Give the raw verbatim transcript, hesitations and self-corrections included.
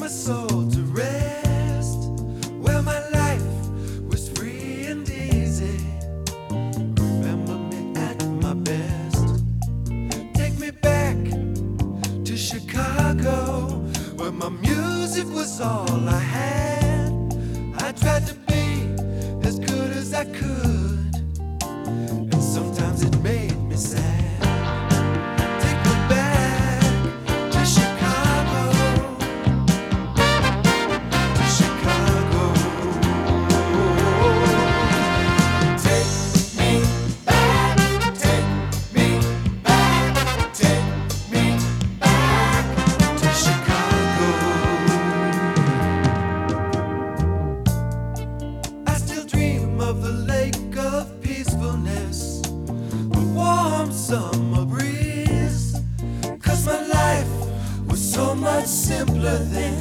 soul to rest, where my life was free and easy. Remember me at my best. Take me back to Chicago, where my music was all I had. I tried to be as good as I could, and sometimes it made me sad. Of the lake of peacefulness, the warm summer breeze, 'cause my life was so much simpler then.